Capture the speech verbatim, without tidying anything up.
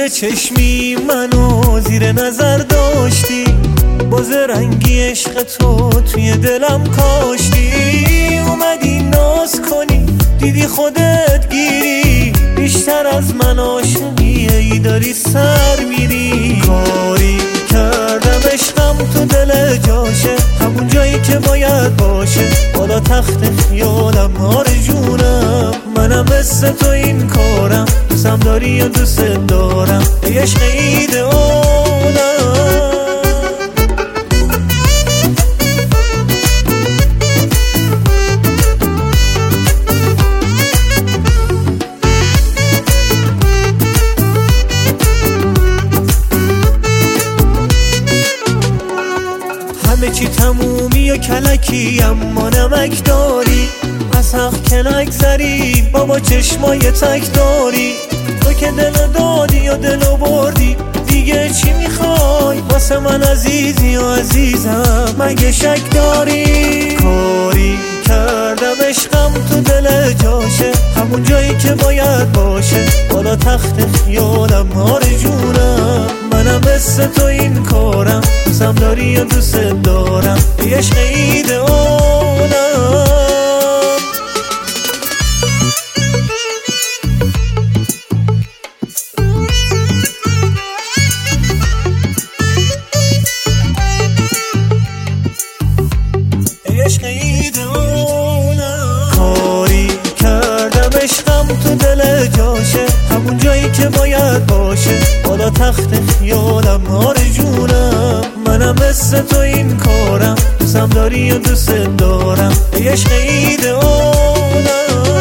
زیر چشمی منو زیر نظر داشتی، باز رنگی عشق تو توی دلم کاشتی. اومدی ناز کنی دیدی خودت گیری، بیشتر از من عاشقی ای داری سر میری. کاری کردم عشقم تو دل جاشه، همون جایی که باید باشه، بالا تخت خیالم آرزونم. منم مثل تو این کارم، دوستم داری یا دوست دارم، ای عشق ایدئالم. همه چی تمومی و کلکی اما نمک داری، از حق که نگذری بابا چشمای تک داری. تو که دل دادی و دل بردی، دیگه چی میخوای واسه من عزیزی و عزیزم، مگه شک داری؟ کاری کردم عشقم تو دل جاشه، همون جایی که باید باشه، بالا تخت خیالم آرزونم. منم مثل تو این کارم، دوستم داری یا دوست دارم، ای عشق ایدئالم. عشق ایدئالم. کاری کردم عشقم تو دل جاشه، همون جایی که باید باشه، بالا تخت خیالم آرزونم. منم مثل تو این کارم، دوستم داری یا دوست دارم، ای عشق ایدئالم.